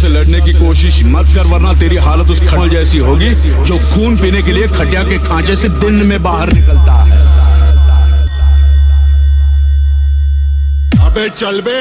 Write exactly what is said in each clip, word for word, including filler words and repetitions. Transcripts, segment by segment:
से लड़ने की कोशिश मत कर, वरना तेरी हालत उस खड़ल जैसी होगी जो खून पीने के लिए खटिया के खांचे से दिन में बाहर निकलता है। अबे चल बे,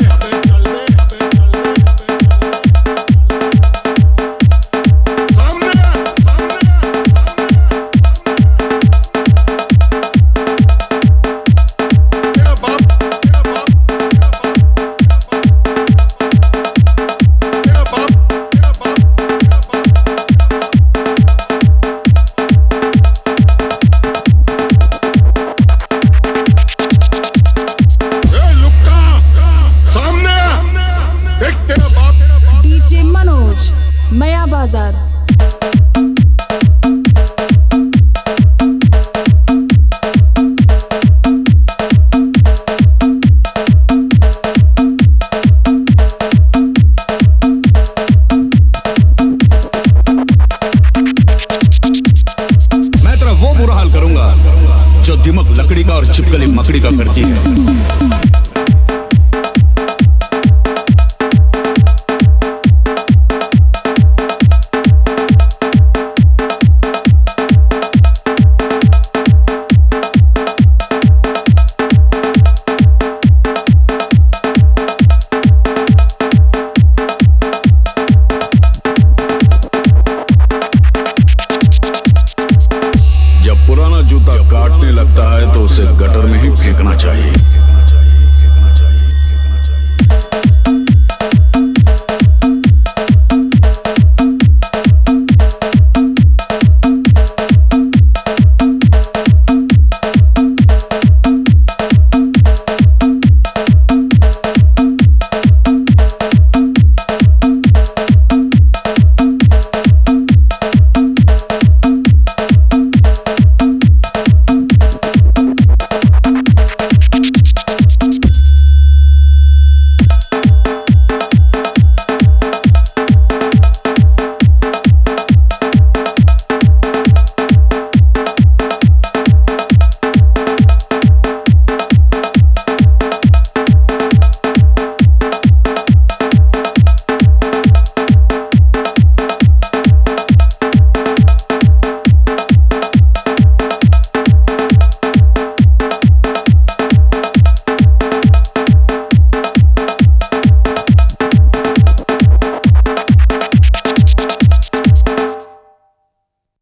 मया बाजार। मैं तेरा वो बुरा हाल करूंगा जो दिमाग लकड़ी का और चिपकली मकड़ी का करती है। जब पुराना जूता काटने लगता है तो उसे गटर में ही फेंकना चाहिए।